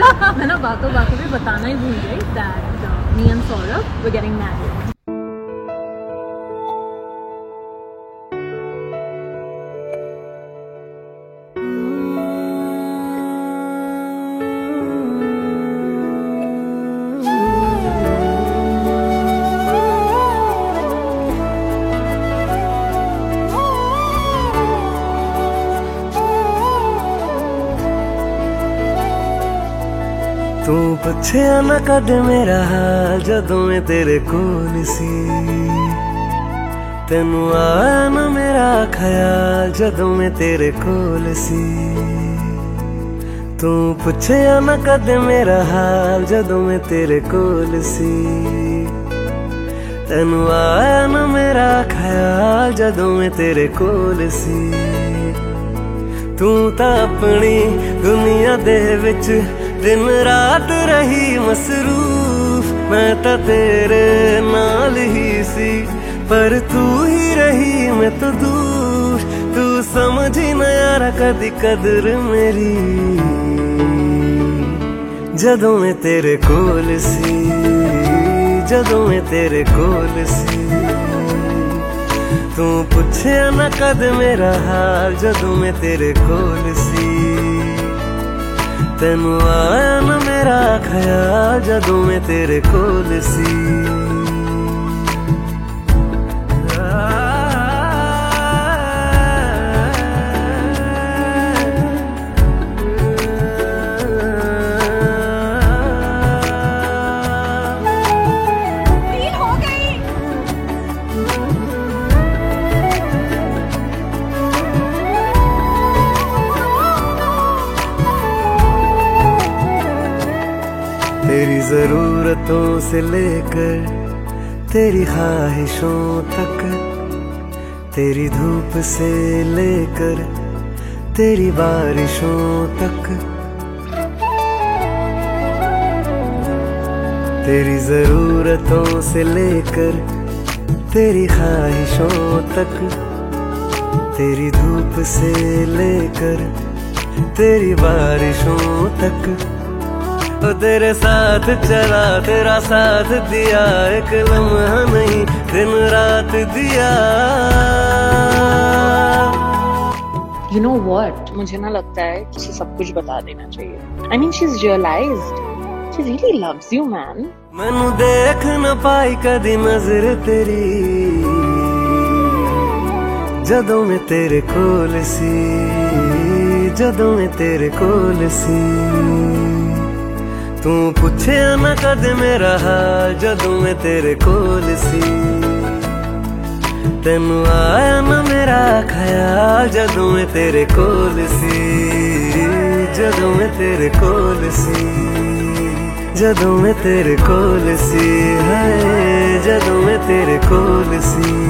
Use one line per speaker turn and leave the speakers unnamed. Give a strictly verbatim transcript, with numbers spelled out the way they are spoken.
मैं ना बातों बातों में बताना ही भूल गई that uh, me and Saurabh were getting married.
तू पुछया ना कद मेरा हाल जदों मैं तेरे कोल सी, तेनू आया ना मेरा ख्याल जदों मैं तेरे कोल सी। तू पुछया ना कद मेरा हाल जदों मैं तेरे कोल सी, तेनू आया ना मेरा ख्याल जदों मैं तेरे कोल सी। तू तां अपनी दुनिया दे विच दिन रात रही मसरूफ, मैं तो तेरे नाल ही सी पर तू ही रही मैं तो दूर। तू समझी ना यारा कदी कदर मेरी जदों मैं तेरे कोल सी, जदों मैं तेरे कोल सी। तू पुछया ना कद मेरा हाल जदों मैं तेरे कोल सी, तेनू आया ना मेरा ख्याल जदों मैं तेरे कोल सी। तेरी जरूरतों से लेकर तेरी ख्वाहिशों तक, तेरी धूप से लेकर तेरी बारिशों तक। तेरी जरूरतों से लेकर तेरी ख्वाहिशों तक, तेरी धूप से लेकर तेरी बारिशों तक। ओ तेरे साथ चला तेरा साथ दिया, एक लम्हा नहीं दिन रात दिया।
You know what? मुझे ना लगता है कि उसे सब कुछ बता देना चाहिए. I mean, she's realized. She really loves you, man.
मैनू देख न पाई कदी नजर तेरी जदों मैं तेरे कोल सी, जदों मैं तेरे कोल सी। तू पुछया ना कद मेरा हाल जदों मैं तेरे कोल सी, तेनू आया ना मेरा ख्याल जदों मैं तेरे कोल सी, जदों मैं तेरे कोल सी, जदों मैं तेरे कोल सी, हाय जदों मैं तेरे कोल सी।